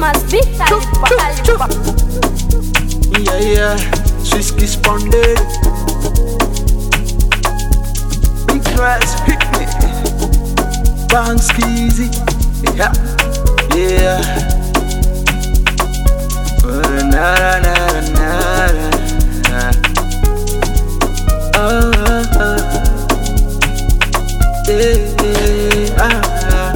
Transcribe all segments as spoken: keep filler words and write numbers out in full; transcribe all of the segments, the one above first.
must be Choo, choo, choo. Yeah, yeah, Swisky Sponded. Big Rats hit me. Bounce Skeezy. Yeah, yeah. Na na na na na. Oh, oh, oh. Yeah, yeah, ah.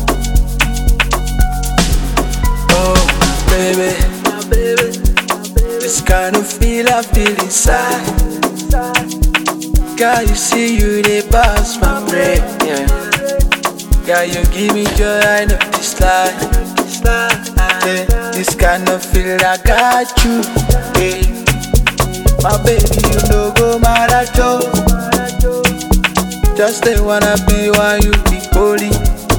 Oh, baby, baby, this kind of feel I feel inside. Girl, you see you they pass my brain, yeah. Girl, you give me joy, I know this life. Yeah, this kind of feel I got you, yeah. My baby, you know go mad at you. Just they wanna be while you be holy.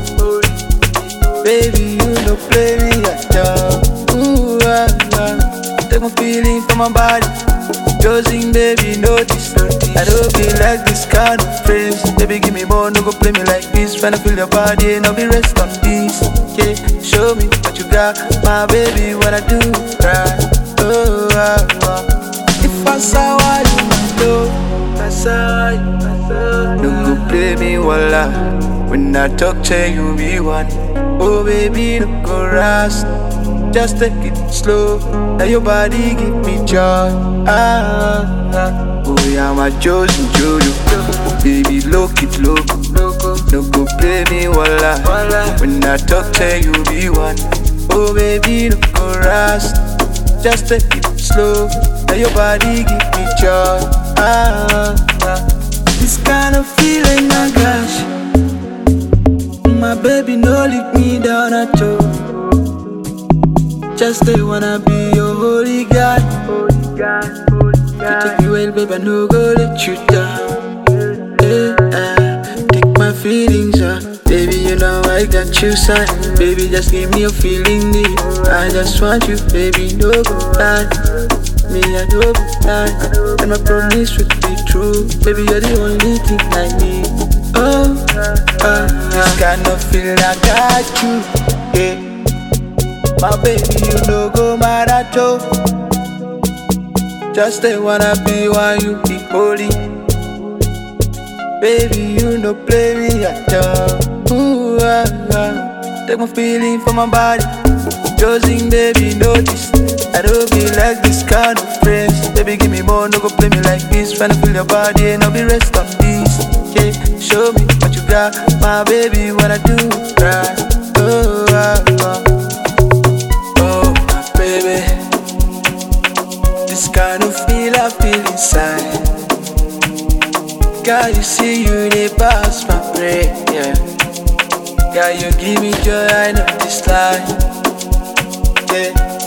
Baby, you no play me at all. Ooh, ah, ah. Take my feeling from my body. Josie, baby, notice. I don't be like this kind of phrase. Baby, give me more, no go play me like this. When I feel your body, and I'll be rest on this. Yeah, show me what you got, my baby, what I do, right? Oh, ah, ah. If I saw what you know, I saw you, I saw you. Don't go play me, voila. When I talk to you, be one. Oh, baby, don't go rust. Just take it slow. Now your body give me joy. Ah, ah. Oh, yeah, my chosen Jojo. Baby, look it, look. Don't go play me, voila. When I talk to you, be one. Oh, baby, don't go rust. Just take it slow. Now your body give me joy. Ah, ah. This kind of feeling I got. My baby, no leave me down at all. Just they wanna be your holy God. If you take me well, baby, I no go let you down. Hey, uh, take my feelings, uh. Baby, you know I got you, son. Baby, just give me a feeling deep. I just want you, baby, no go lie. Me, I no go lie. And my promise would be true. Baby, you're the only thing I need. Oh, uh, this kind of feeling I got you, yeah. My baby, you no go mad at all. Just they wanna be while you be holy. Baby, you no play me at all. Ooh, ah, ah. Take my feeling from my body. Josie, baby, notice. I don't be like this kind of friends. Baby, give me more, no go play me like this. When I feel your body, and I'll be rest on this. Yeah, show me what you got, my baby, what I do, right? Oh, ah, ah. Oh, my baby, this kind of feel I feel inside. Girl, you see you they pass my brain, yeah. Girl, you give me joy, I know this life, yeah.